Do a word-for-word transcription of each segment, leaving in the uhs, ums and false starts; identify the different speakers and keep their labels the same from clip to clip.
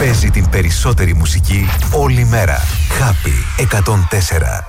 Speaker 1: παίζει την περισσότερη μουσική όλη μέρα. Happy εκατόν τέσσερα.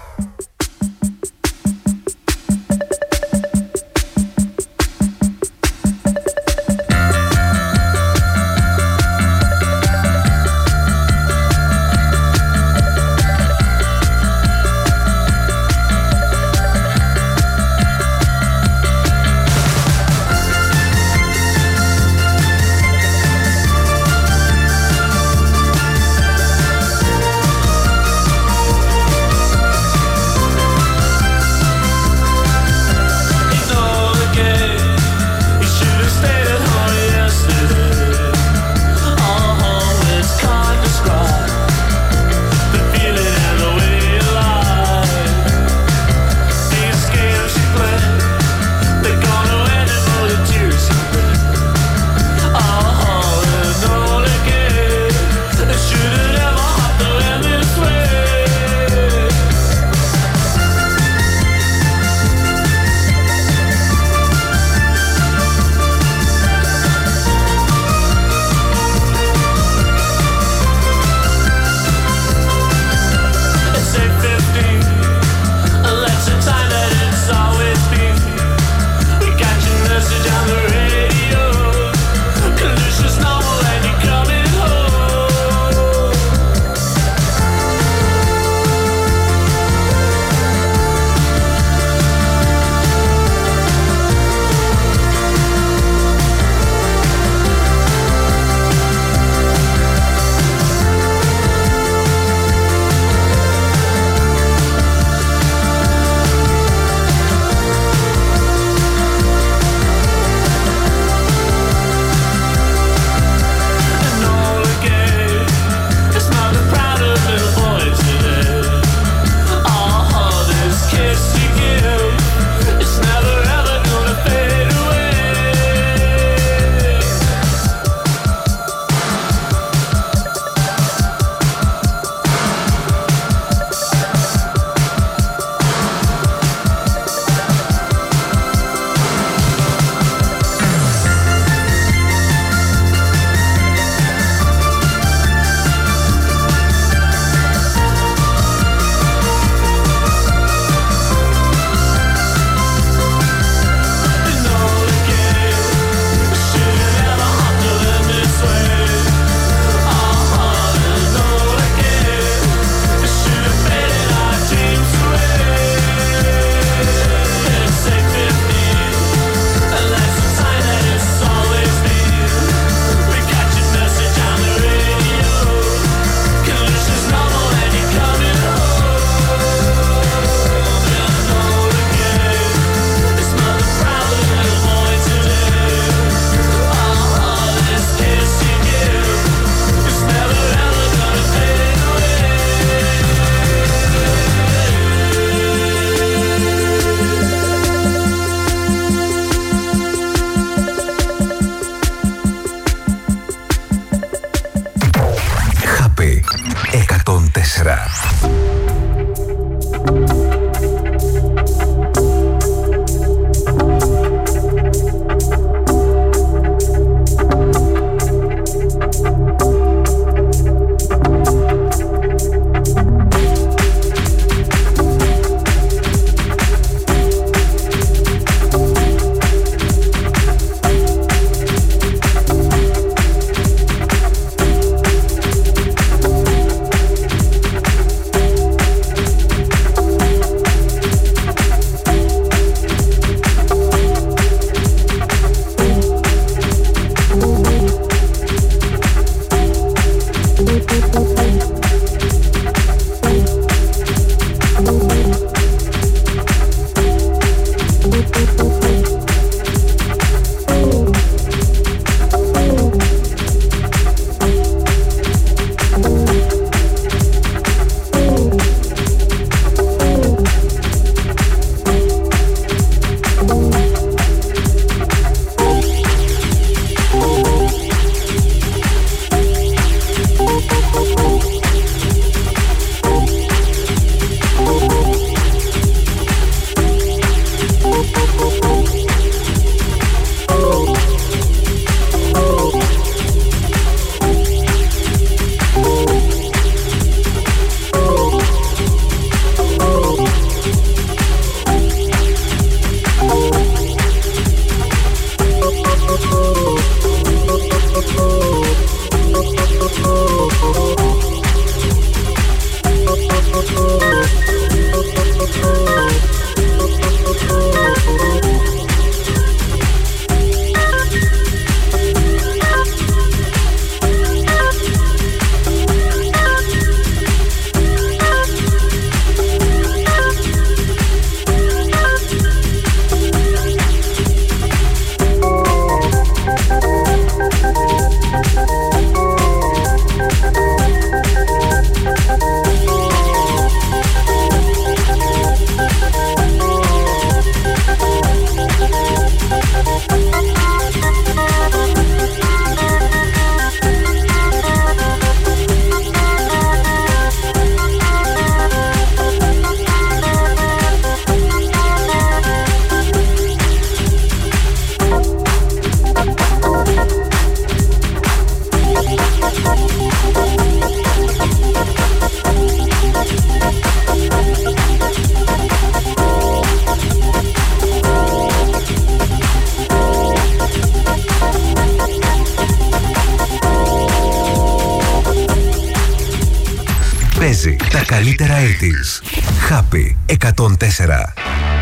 Speaker 1: Παίζει τα καλύτερα ογδόντα. Happy εκατόν τέσσερα.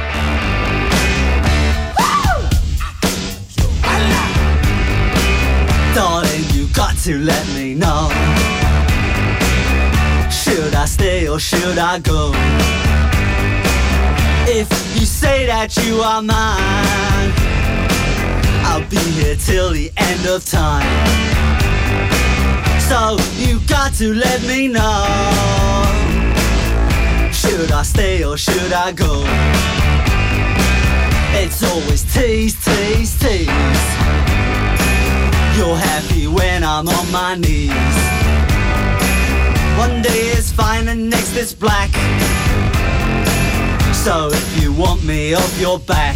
Speaker 2: Darling, you got to let me know. Should I stay or should I go? If you say that you are mine, I'll be here till the end of time. So you got to let me know. Should I stay or should I go? It's always tease, tease, tease. You're happy when I'm on my knees. One day it's fine and next it's black. So if you want me off your back,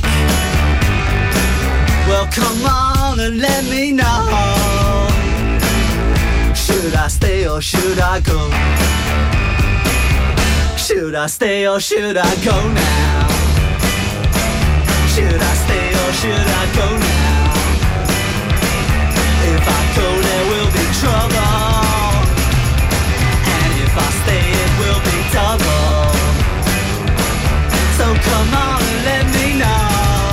Speaker 2: well come on and let me know. Should I stay or should I go? Should I stay or should I go now? Should I stay or should I go now? If I go there will be trouble, and if I stay it will be double. So come on and let me know.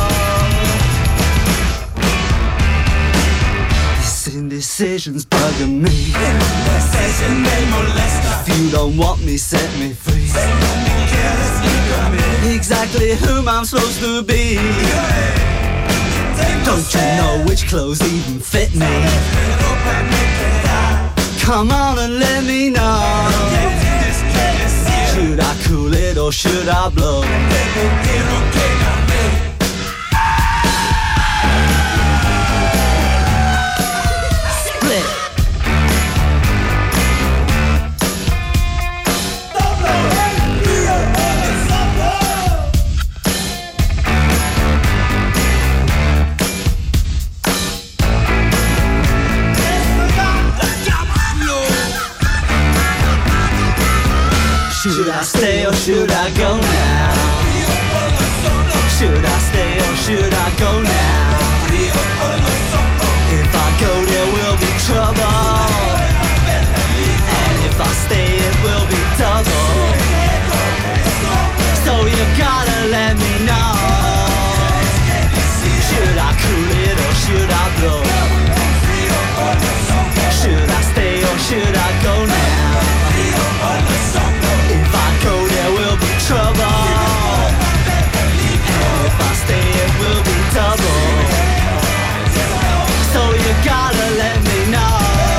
Speaker 2: This indecision's bugging me. If you don't want me, set me free. Exactly whom I'm supposed to be. Don't you know which clothes even fit me? Come on and let me know. Should I cool it or should I blow? Split. Should I stay or should I go now? Should I stay or should I go now? If I go there will be trouble, and if I stay it will be double. So you gotta let me know. Should I cool it or should I blow? Should I stay or should I go now? If I go there will be trouble, and if I stay it will be double. So you gotta let me know.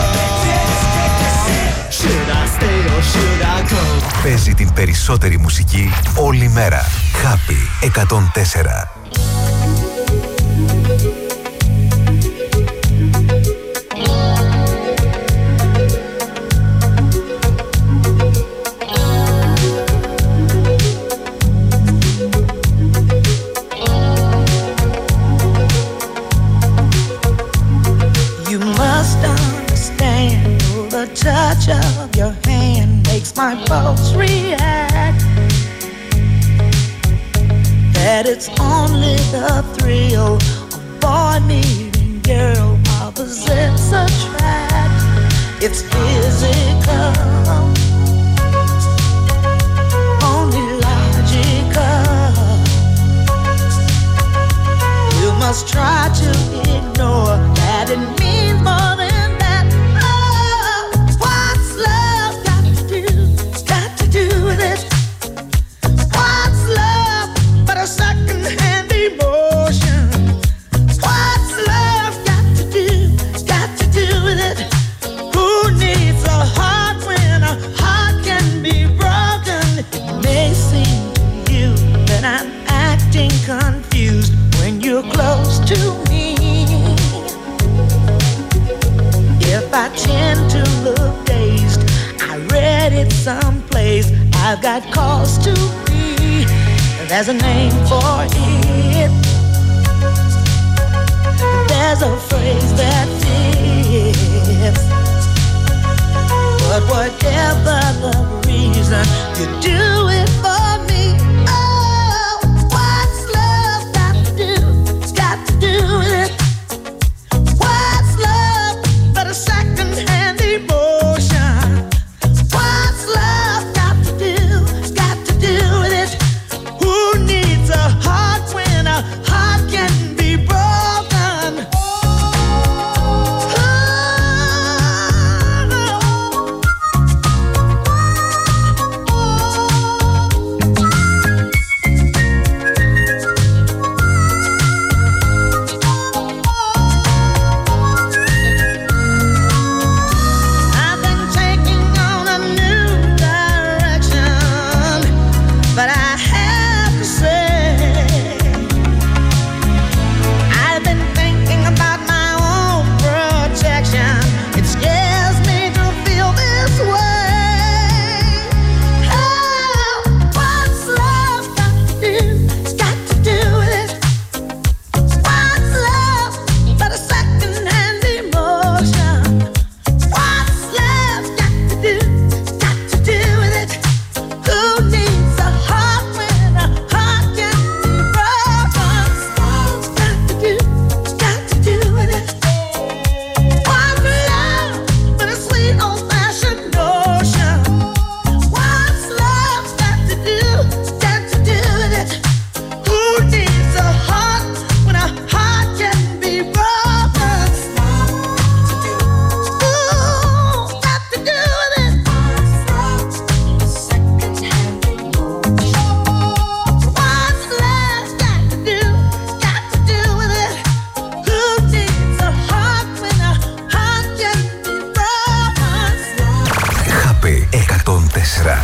Speaker 2: Should I stay or should I go?
Speaker 1: Παίζει την περισσότερη μουσική όλη μέρα. Happy εκατόν τέσσερα.
Speaker 3: Touch of your hand makes my pulse react. That it's only the thrill of boy meeting girl opposites attract. It's physical, only logical. You must try to ignore that it means more than confused when you're close to me. If I tend to look dazed, I read it someplace. I've got cause to be. There's a name for it. There's a phrase that fits. But whatever the reason, you do it for me. Second-hand emotion. What's love
Speaker 1: τέσσερα.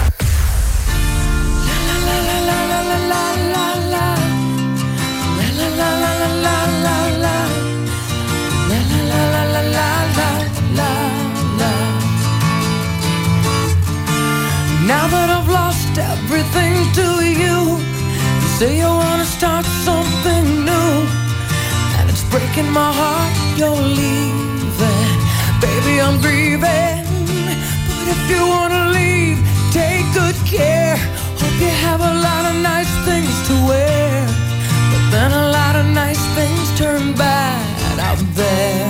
Speaker 4: Now that I've lost everything to you, you say you wanna start something new, and it's breaking my heart you're leaving. Baby, I'm grieving, but if you wanna leave, take good care. Hope you have a lot of nice things to wear, but then a lot of nice things turn bad out there.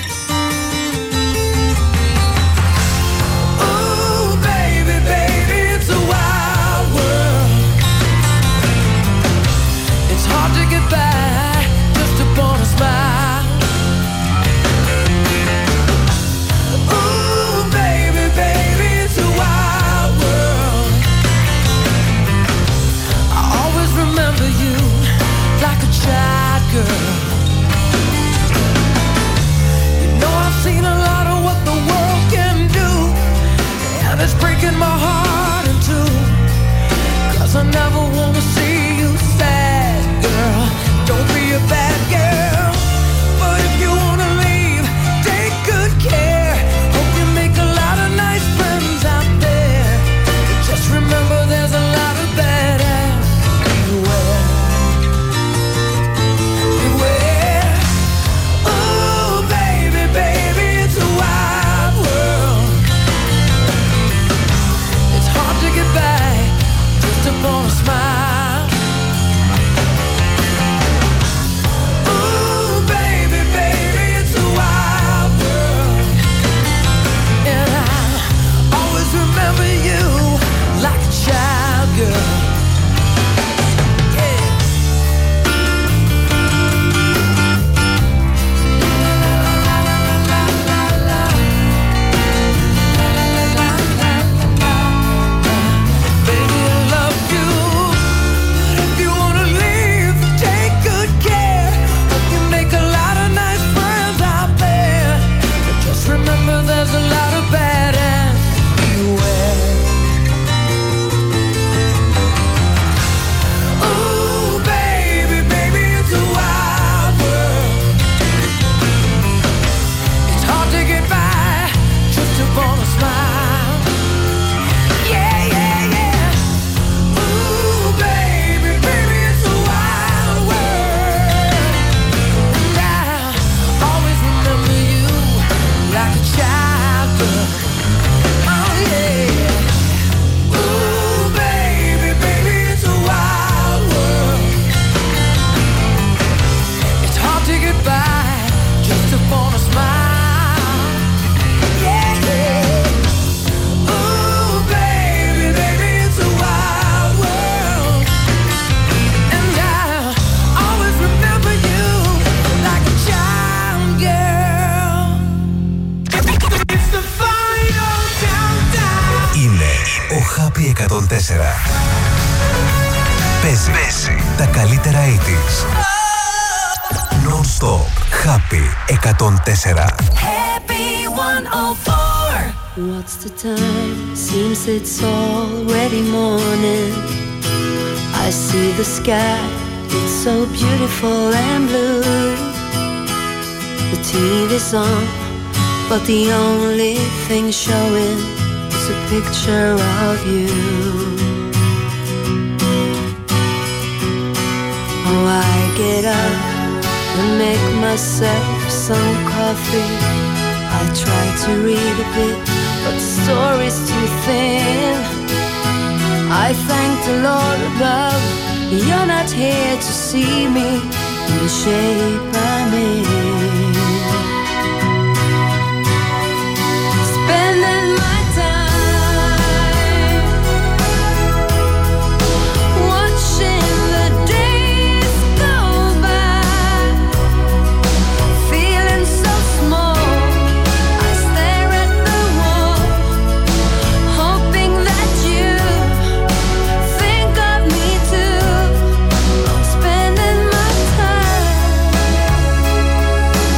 Speaker 4: Hard to get by just upon a smile. Ooh, baby, baby, it's a wild world. I always remember you like a child girl. You know I've seen a lot of what the world can do, and it's breaking my heart in two, 'cause I never wanna see you sad. Girl, don't be a bad girl, but if you wanna leave, take good care. Hope you make a lot of nice friends out there, but just remember there's a lot of bad ass everywhere. Beware. Ooh, baby, baby, it's a wild world. It's hard to get back just upon a smile. Remember you like a child girl. Yeah. Baby, I love you, but if you wanna leave, take good care. Hope you make a lot of nice friends out there, but just remember there's a lot of bad ass. Ooh, baby, baby, it's a wild world. It's hard to get by just upon a smile. Yeah, yeah, yeah. Ooh, baby, baby, it's a wild world. And I always remember you like a child girl.
Speaker 1: Happy εκατόν τέσσερα. Παίζει, Παίζει τα καλύτερα ογδόντα. Non-stop. Happy εκατόν τέσσερα.
Speaker 5: Happy εκατόν τέσσερα.
Speaker 6: What's the time? Seems it's already morning. I see the sky. It's so beautiful and blue. The T V's on, but the only thing showing is a picture of you. Oh, I get up and make myself some coffee. I try to read a bit, but the story's too thin. I thank the Lord above, you're not here to see me in the shape I'm in. Spending my time watching the days go by, feeling so small. I stare at the wall, hoping that you think of me too. Spending my time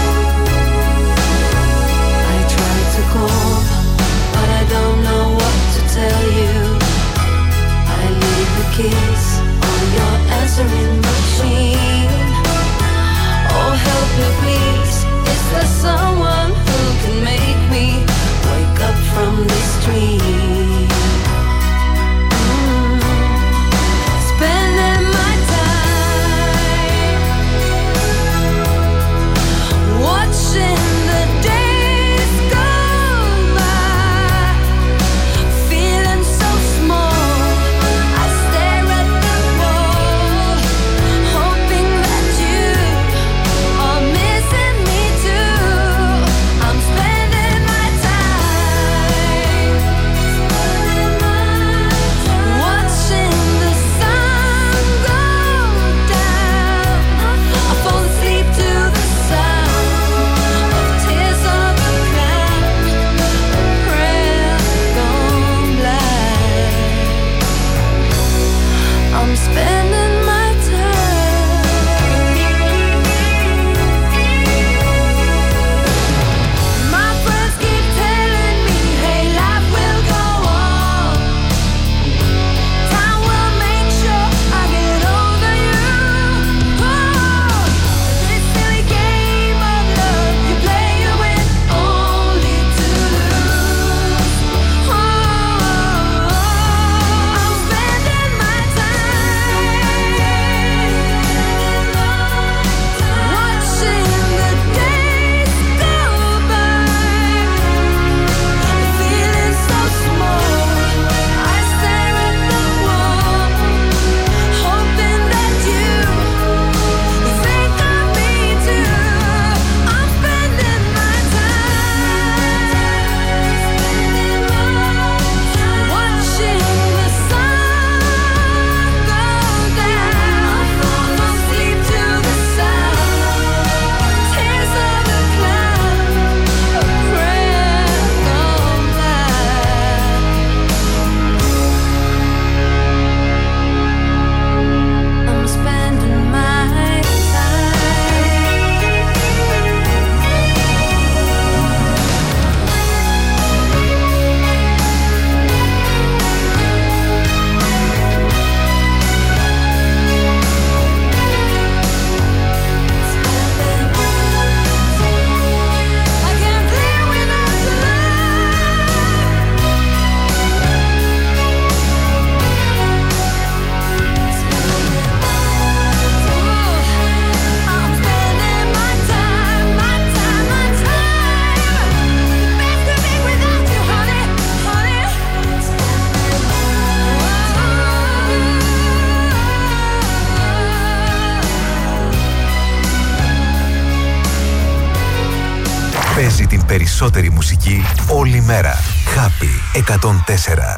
Speaker 1: περισσότερη μουσική όλη μέρα. Happy εκατόν τέσσερα.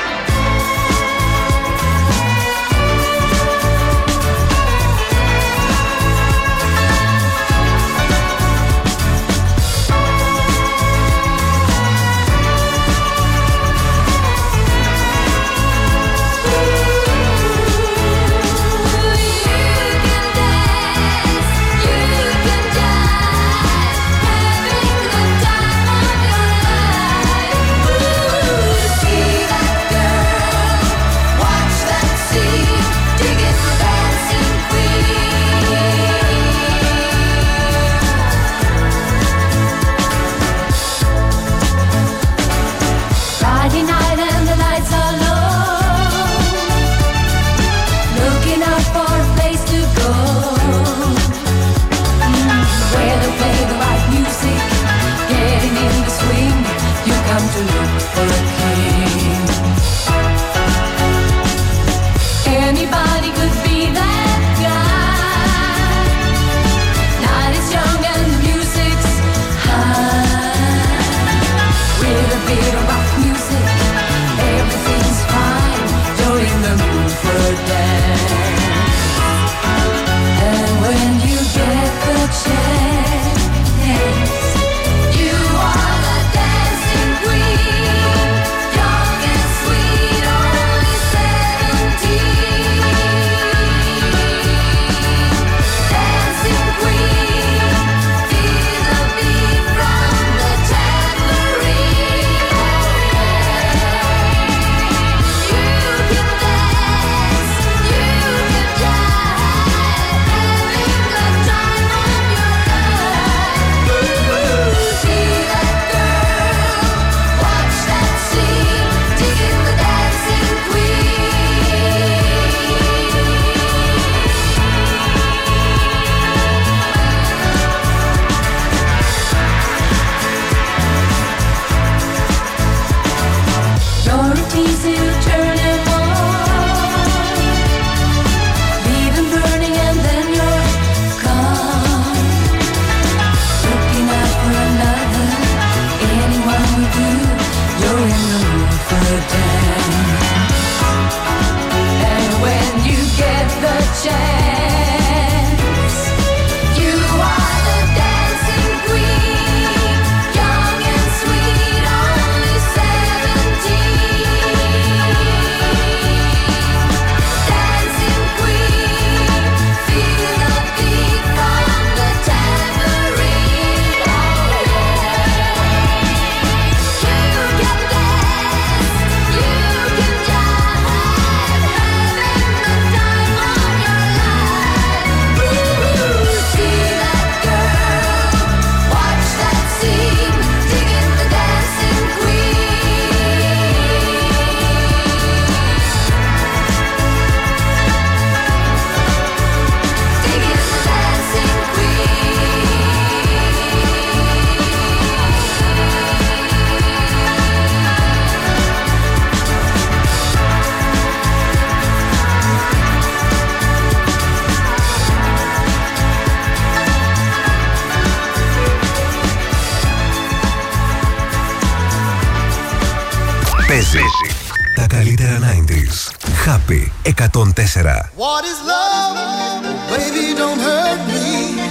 Speaker 1: Παίζει τα καλύτερα ενενήντα. Happy εκατόν τέσσερα.
Speaker 7: What is love? Baby, don't hurt me.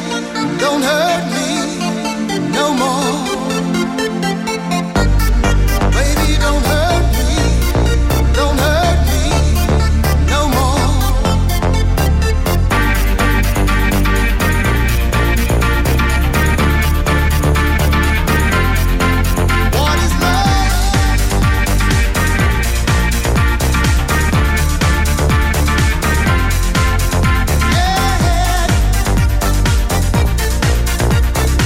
Speaker 7: Don't hurt me no more. Baby, don't hurt me. Don't hurt me no more. What is love? Yeah.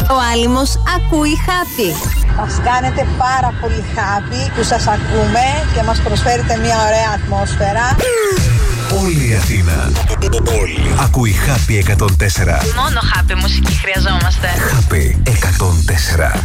Speaker 8: Ο Άλυμος ακούει Happy.
Speaker 9: Μας κάνετε πάρα πολύ happy που σας ακούμε και μας προσφέρετε μια ωραία ατμόσφαιρα.
Speaker 1: Όλη η Αθήνα. Όλη. Ακούει Happy εκατόν τέσσερα.
Speaker 8: Μόνο Happy μουσική χρειαζόμαστε.
Speaker 1: Happy εκατόν τέσσερα.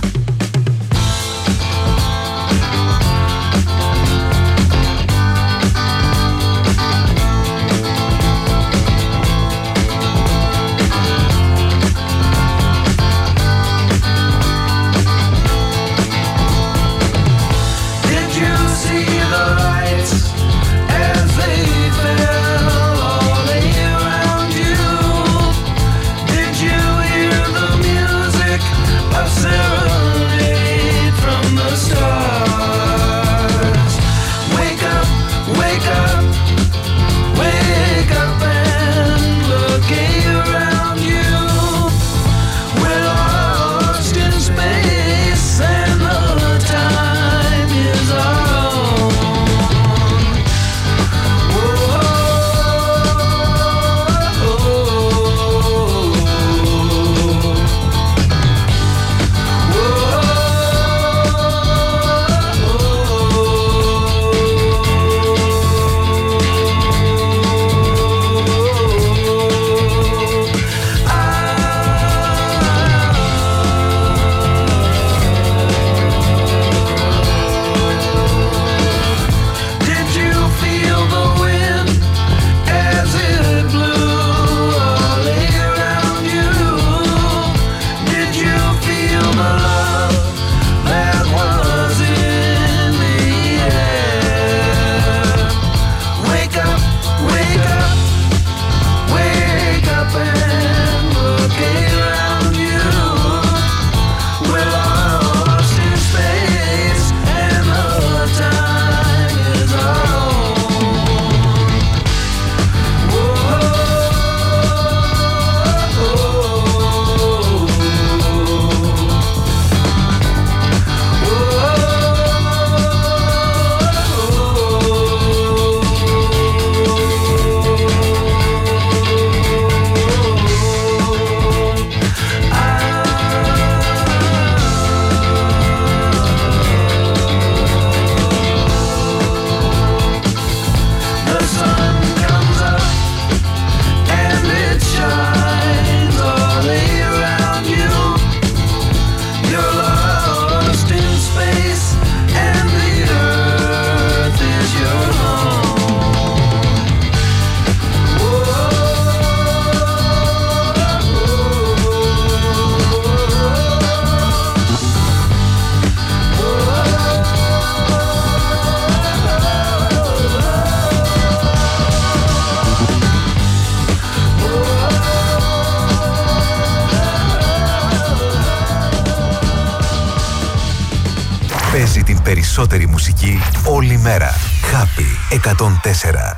Speaker 1: Παίζει την περισσότερη μουσική όλη μέρα. Happy εκατόν τέσσερα.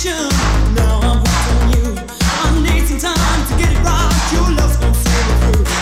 Speaker 10: Now I'm hooked on you. I need some time to get it right. Your love's gonna see me through.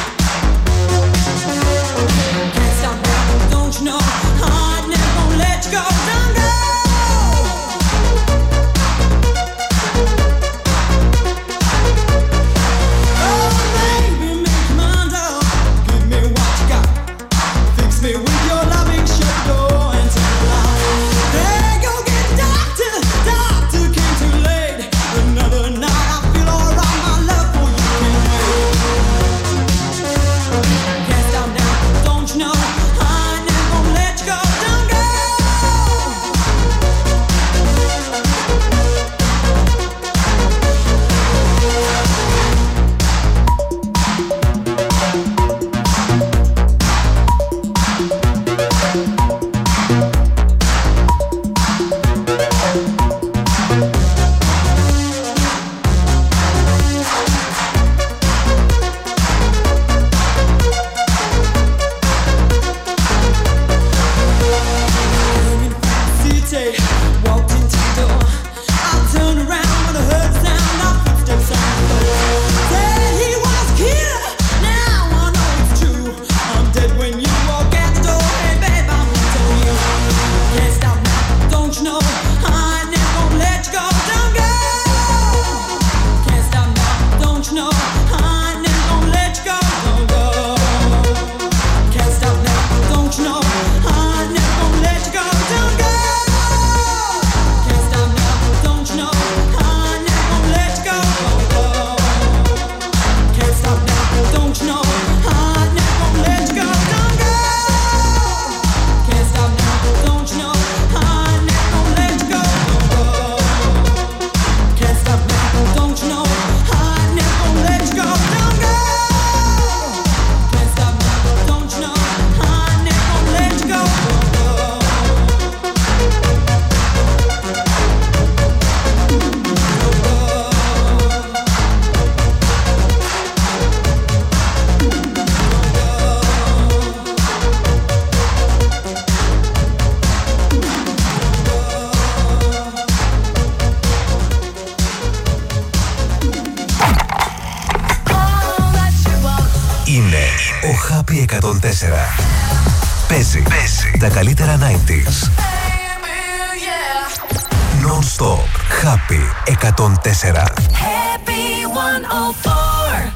Speaker 1: τέσσερα. Παίζει. Παίζει τα καλύτερα ενενήντα. Non-stop. Happy εκατόν τέσσερα.
Speaker 5: Happy εκατόν τέσσερα.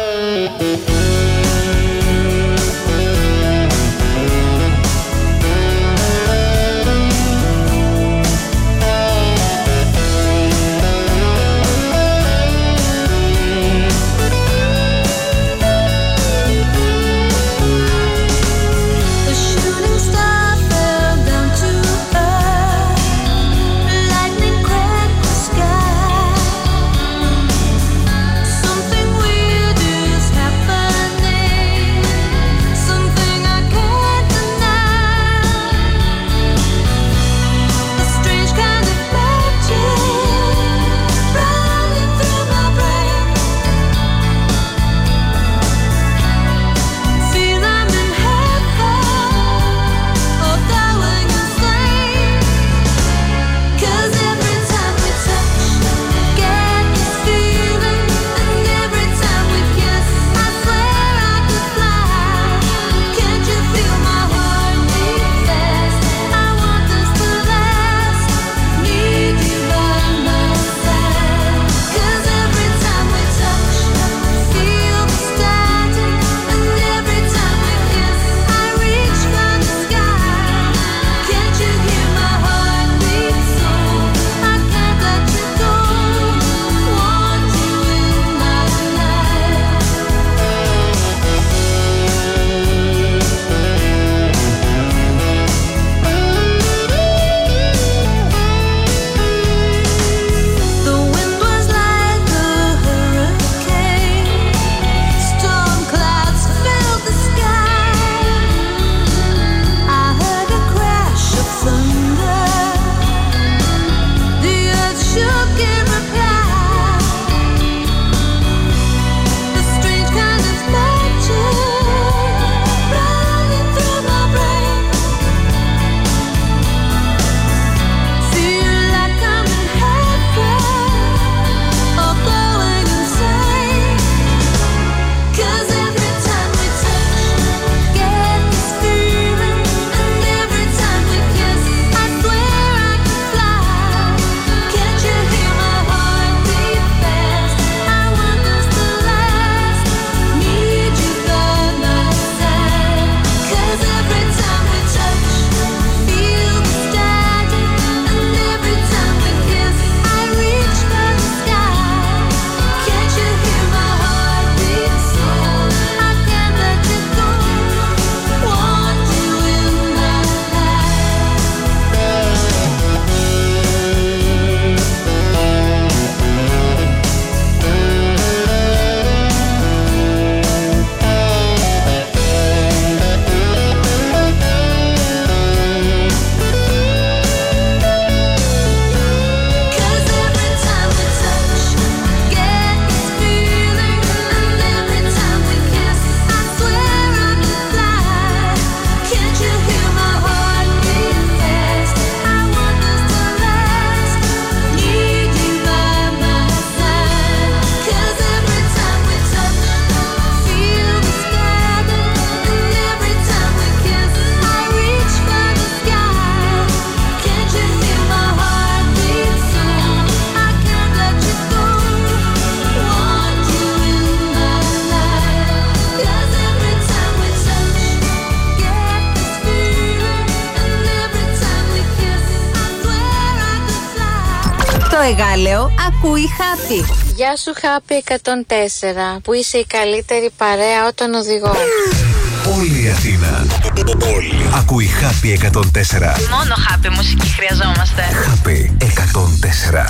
Speaker 8: Εγάλεο ακούει Happy.
Speaker 10: Γεια σου Happy εκατόν τέσσερα, που είσαι η καλύτερη παρέα όταν οδηγώ.
Speaker 1: Όλη η Αθήνα. Όλη. Ακούει Happy εκατόν τέσσερα.
Speaker 8: Μόνο Happy μουσική χρειαζόμαστε.
Speaker 1: Happy εκατόν τέσσερα.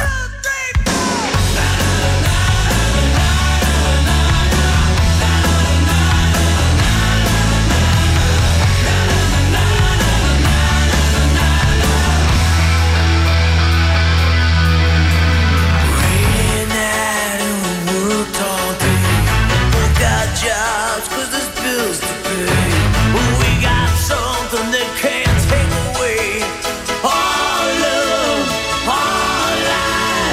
Speaker 4: Can't take away all love, all life.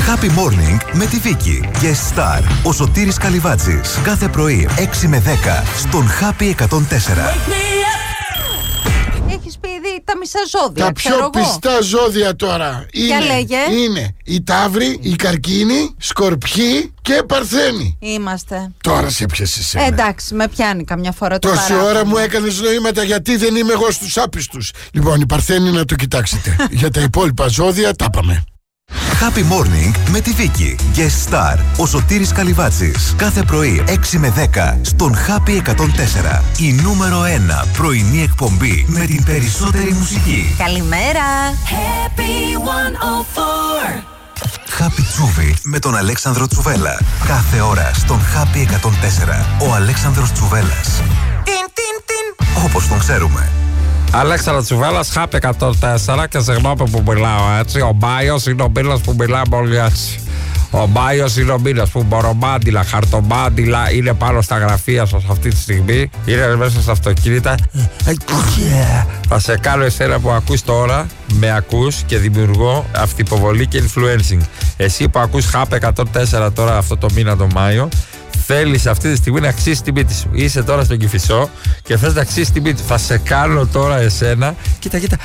Speaker 1: Happy Morning με τη Βίκη. Guest Star, ο Σωτήρης Καλυβάτζης. Κάθε πρωί έξι με δέκα στον Happy εκατόν τέσσερα.
Speaker 11: Έχεις πει ήδη τα μισά ζώδια.
Speaker 12: Τα πιο πιστά ζώδια τώρα είναι,
Speaker 11: λέγε.
Speaker 12: είναι η Ταύρη, η Καρκίνη, Σκορπιοί και Παρθένη.
Speaker 11: Είμαστε.
Speaker 12: Τώρα σε πιάσε εσένα.
Speaker 11: Ε, εντάξει, με πιάνει καμιά φορά το
Speaker 12: Τόση
Speaker 11: παράπονο.
Speaker 12: ώρα μου έκανες νοήματα γιατί δεν είμαι εγώ στους άπιστους. Λοιπόν, η Παρθένη να το κοιτάξετε. Για τα υπόλοιπα ζώδια τα πάμε.
Speaker 1: Happy Morning με τη Βίκη. Guest Star, ο Σωτήρης Καλυβάτζης. Κάθε πρωί έξι με δέκα στον Happy εκατόν τέσσερα. Η νούμερο ένα πρωινή εκπομπή με την περισσότερη μουσική.
Speaker 11: Καλημέρα.
Speaker 5: Happy εκατόν τέσσερα.
Speaker 1: Happy Τσούβι με τον Αλέξανδρο Τσουβέλα. Κάθε ώρα στον Happy εκατόν τέσσερα. Ο Αλέξανδρος Τσουβέλας. Τιν, τιν, τιν. Όπως τον ξέρουμε.
Speaker 13: Αλέξανδρος Τσουβέλας, Happy εκατόν τέσσερα και συγγνώμη που μιλάω έτσι. Ο Μπάιος είναι ο μήνας που μιλάμε όλοι έτσι. Ο Μπάιος είναι ο μήνας που μπορομάντιλα, χαρτομάντιλα είναι πάνω στα γραφεία σας αυτή τη στιγμή. Είναι μέσα στα αυτοκίνητα. Θα σε κάνω εσένα που ακούς τώρα, με ακούς και δημιουργώ αυτυποβολή και influencing. Εσύ που ακούς Happy εκατόν τέσσερα τώρα αυτό το μήνα τον Μάιο, θέλεις αυτή τη στιγμή να αξίσεις την μύτη σου. Είσαι τώρα στον Κηφισό και θες να αξίσεις την μύτη σου. Θα σε κάνω τώρα εσένα. Κοίτα, κοίτα.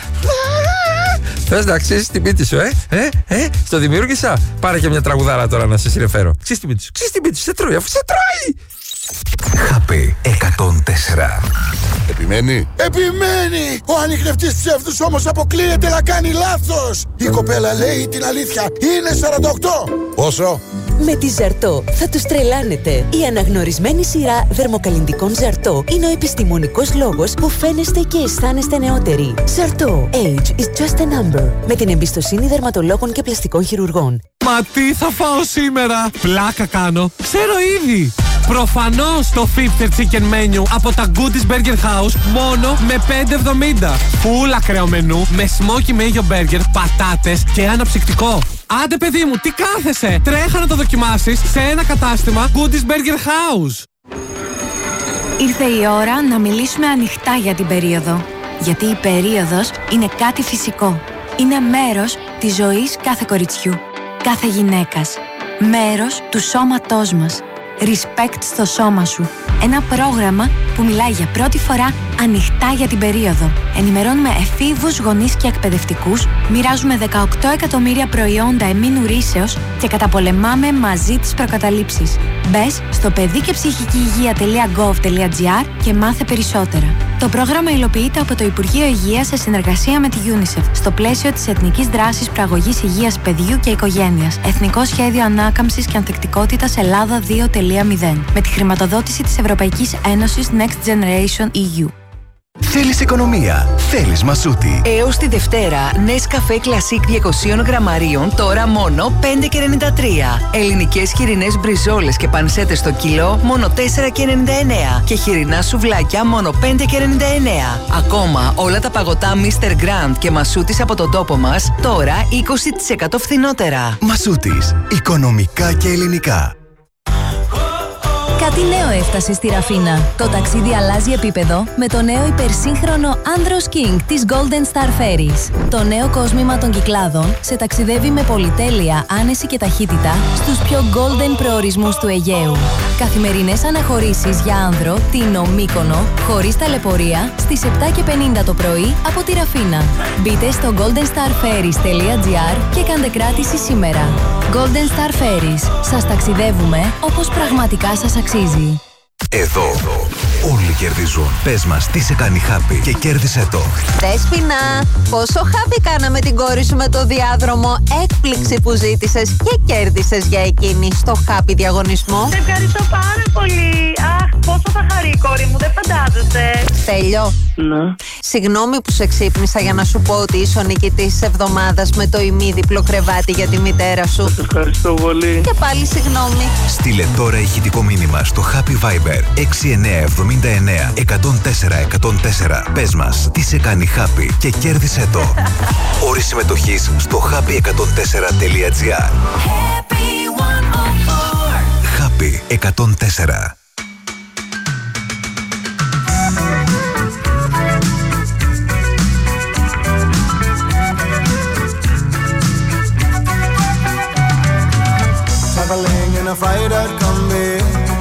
Speaker 13: Θες να αξίσεις την μύτη σου, ε, ε, ε, στο δημιούργησα. Πάρε και μια τραγουδάρα τώρα να σε συνεφέρω. Αξίσεις την μύτη σου, αξίσεις την μύτη σου, σε τρώει, αφού σε τρώει.
Speaker 1: Happy εκατόν τέσσερα.
Speaker 12: Επιμένει. Επιμένει! Ο ανιχνευτής ψεύδους όμως αποκλείεται να κάνει λάθος. Η κοπέλα λέει την αλήθεια. Είναι σαράντα οκτώ. Πόσο?
Speaker 14: Με τη Ζαρτό θα τους τρελάνετε. Η αναγνωρισμένη σειρά δερμοκαλλυντικών Ζαρτό είναι ο επιστημονικός λόγος που φαίνεστε και αισθάνεστε νεότεροι. Ζαρτό. Age is just a number. Με την εμπιστοσύνη δερματολόγων και πλαστικών χειρουργών.
Speaker 15: Μα τι θα φάω σήμερα? Πλάκα κάνω. Ξέρω ήδη. Προφανώς το Fifth Chicken Menu από τα Goodies Burger House μόνο με πέντε εβδομήντα. Φουλ ακραίο μενού με smoky mayo burger, πατάτες και ένα ψυκτικό. Άντε παιδί μου, τι κάθεσαι? Τρέχα να το δοκιμάσεις σε ένα κατάστημα Goodies Burger House.
Speaker 16: Ήρθε η ώρα να μιλήσουμε ανοιχτά για την περίοδο. Γιατί η περίοδος είναι κάτι φυσικό. Είναι μέρος της ζωής κάθε κοριτσιού, κάθε γυναίκας. Μέρος του σώματός μας. Respect στο σώμα σου. Ένα πρόγραμμα που μιλάει για πρώτη φορά ανοιχτά για την περίοδο. Ενημερώνουμε εφήβους, γονείς και εκπαιδευτικούς, μοιράζουμε δεκαοκτώ εκατομμύρια προϊόντα εμμήνου ρύσεως και καταπολεμάμε μαζί τις προκαταλήψεις. Μπες στο παιδί και ψυχική υγεία τελεία γκοβ τελεία τζι άρ και μάθε περισσότερα. Το πρόγραμμα υλοποιείται από το Υπουργείο Υγείας σε συνεργασία με τη UNICEF στο πλαίσιο της Εθνικής Δράσης Προαγωγής Υγείας Παιδιού και Οικογένειας. Εθνικό Σχέδιο Ανάκαμψης και Ανθεκτικότητας Ελλάδα δύο τελεία μηδέν. Με τη χρηματοδότηση της Ευρωπαϊκής Ένωσης Next Generation ι γιου.
Speaker 1: Θέλεις οικονομία, θέλεις Μασούτη.
Speaker 14: Έως τη Δευτέρα, Nescafé Classic διακόσια γραμμαρίων τώρα μόνο πέντε και ενενήντα τρία. Ελληνικές χοιρινές μπριζόλες και πανσέτες στο κιλό μόνο τέσσερα και ενενήντα εννέα. Και χοιρινά σουβλάκια μόνο πέντε και ενενήντα εννέα. Ακόμα όλα τα παγωτά μίστερ Grand και Μασούτης από τον τόπο μας τώρα είκοσι τοις εκατό φθηνότερα.
Speaker 1: Μασούτης, οικονομικά και ελληνικά.
Speaker 17: Κάτι νέο έφτασε στη Ραφίνα. Το ταξίδι αλλάζει επίπεδο με το νέο υπερσύγχρονο Andros King της Golden Star Ferries. Το νέο κόσμημα των Κυκλάδων σε ταξιδεύει με πολυτέλεια, άνεση και ταχύτητα στους πιο golden προορισμούς του Αιγαίου. Καθημερινές αναχωρήσεις για άνδρο, Τίνο, Μύκονο, χωρίς ταλαιπωρία, στις επτά και πενήντα το πρωί από τη Ραφίνα. Μπείτε στο golden star ferries τελεία τζι άρ και κάντε κράτηση σήμερα. Golden Star Ferries. Σας ταξιδεύουμε όπως πραγματικά σας αξίζει.
Speaker 1: Εδώ όλοι κερδίζουν. Πες μας τι σε κάνει happy και κέρδισε το.
Speaker 11: Δέσποινα, πόσο happy κάναμε την κόρη σου με το διάδρομο έκπληξη που ζήτησες και κέρδισες για εκείνη στο happy διαγωνισμό.
Speaker 18: Σε ευχαριστώ πάρα πολύ. Αχ, πόσο θα χαρεί η κόρη μου, δεν φαντάζεσαι.
Speaker 11: Στέλιο.
Speaker 18: Ναι.
Speaker 11: Συγγνώμη που σε ξύπνησα για να σου πω ότι είσαι ο νικητής της εβδομάδας με το ημίδιπλο κρεβάτι για τη μητέρα σου.
Speaker 18: Σε ευχαριστώ πολύ.
Speaker 11: Και πάλι συγγνώμη.
Speaker 1: Στείλε τώρα ηχητικό μήνυμα στο Happy Viber έξι εννιά εβδομήντα εννέα εκατόν τέσσερα εκατόν τέσσερα. Πες μας τι σε κάνει happy και κέρδισε το. Όρη συμμετοχής στο happy εκατόν τέσσερα τελεία τζι άρ. Happy εκατόν τέσσερα.
Speaker 7: fight at Combe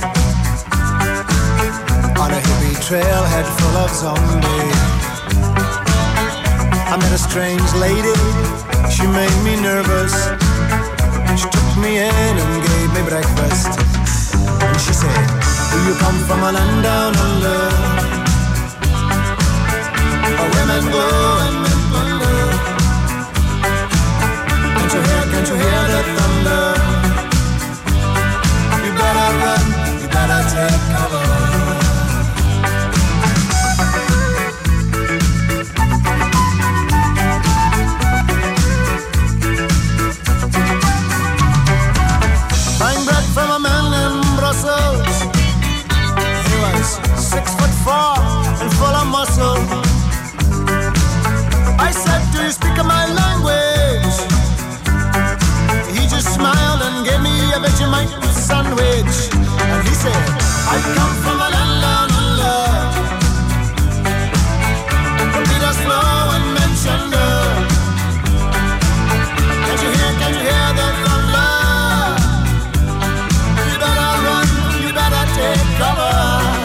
Speaker 7: on a hippie trailhead full of zombies. I met a strange lady, she made me nervous. She took me in and gave me breakfast. And she said, do you come from a land down under, where women go and men plunder? Can't you hear, can't you hear the thunder? You better run, you better take cover. Buying bread from a man in Brussels. He was six foot four and full of muscle. I said, do you speak my language? He just smiled and gave me a Vegemite sandwich. And he said, I come from a land down under, where Peter's flow and mentioned. Can't you hear, can't you hear the thunder? You better run, you better take cover.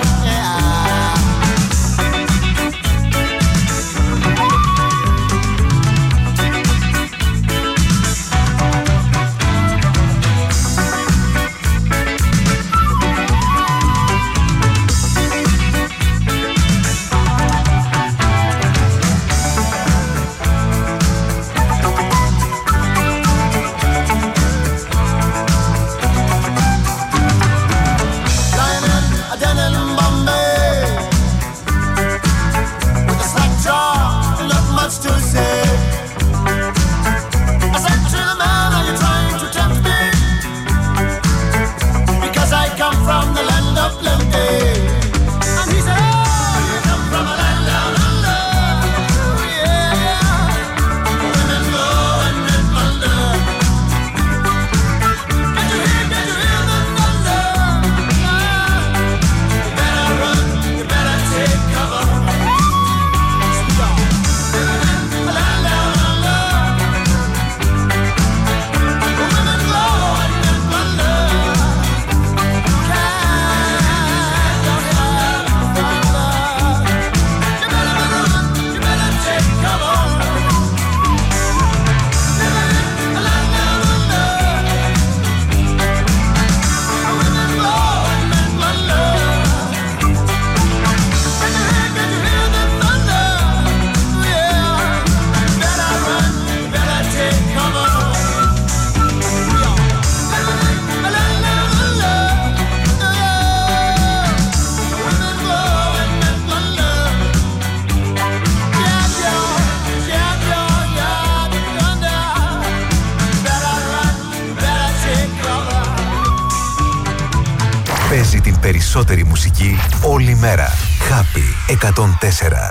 Speaker 1: Παίζει την περισσότερη μουσική όλη μέρα. Happy εκατόν τέσσερα.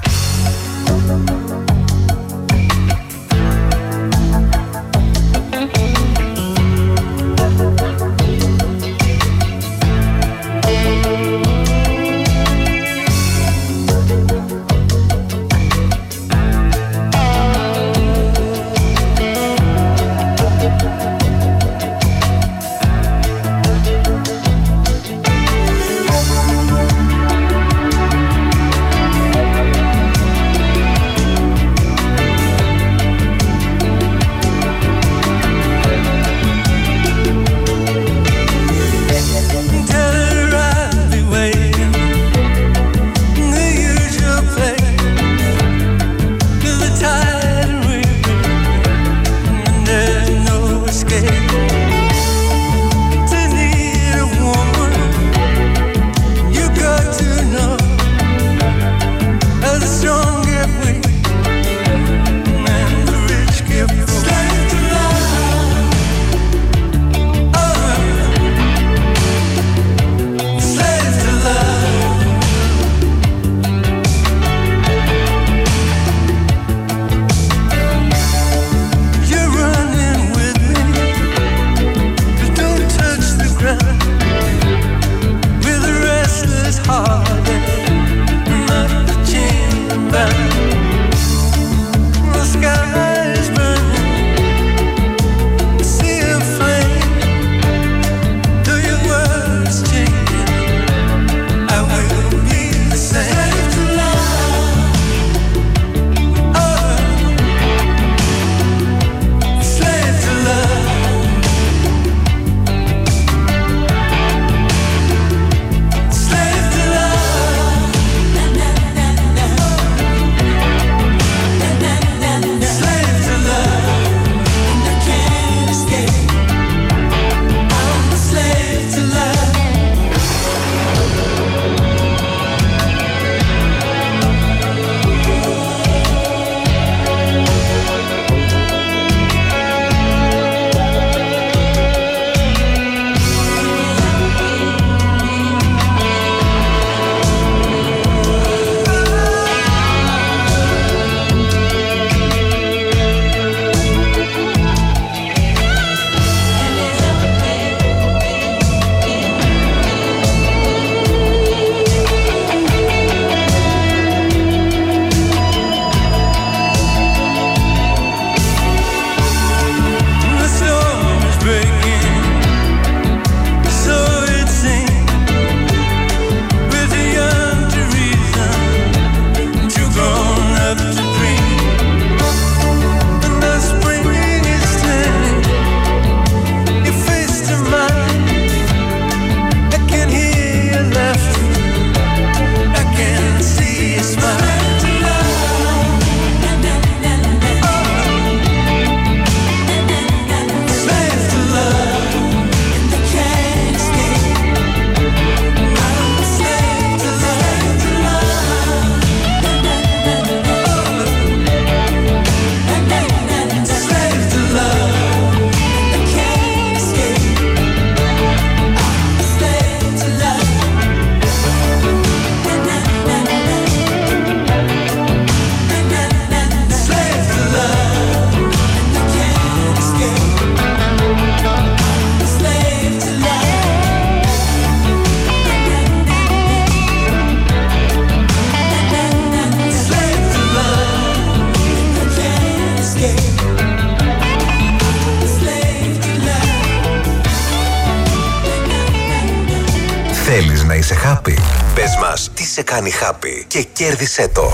Speaker 1: σε happy? Πες μας τι σε κάνει happy και κέρδισέ το.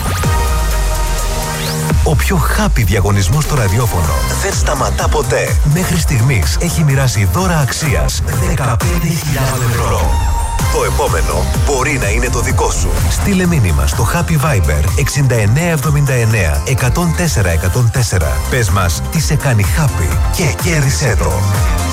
Speaker 1: Ο πιο happy διαγωνισμός στο ραδιόφωνο δεν σταματά ποτέ. Μέχρι στιγμής έχει μοιράσει δώρα αξίας δεκαπέντε χιλιάδες ευρώ. Το επόμενο μπορεί να είναι το δικό σου. Στείλε μήνυμα στο Happy Viber εξήντα εννέα εβδομήντα εννέα εκατόν τέσσερα εκατόν τέσσερα. Πες μας τι σε κάνει happy και κέρδισέ το.